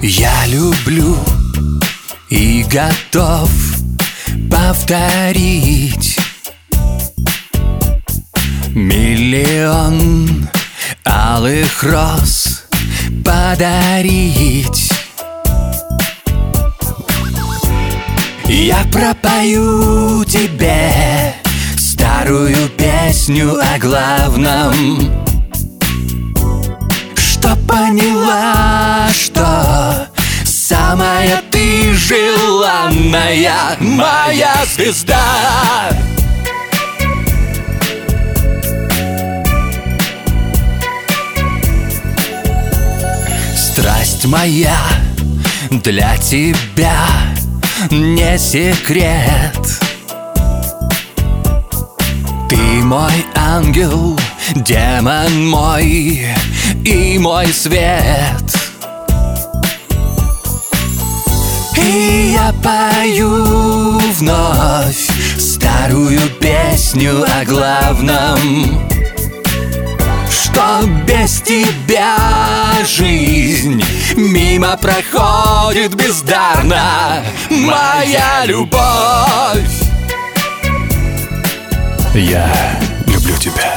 Я люблю и готов повторить миллион алых роз подарить. Я пропою тебе старую песню о главном, что поняла, что самая ты желанная моя звезда. Страсть моя для тебя не секрет. Ты мой ангел, демон мой и мой свет. И я пою вновь старую песню о главном, что без тебя жизнь мимо проходит бездарно, моя любовь. Я люблю тебя.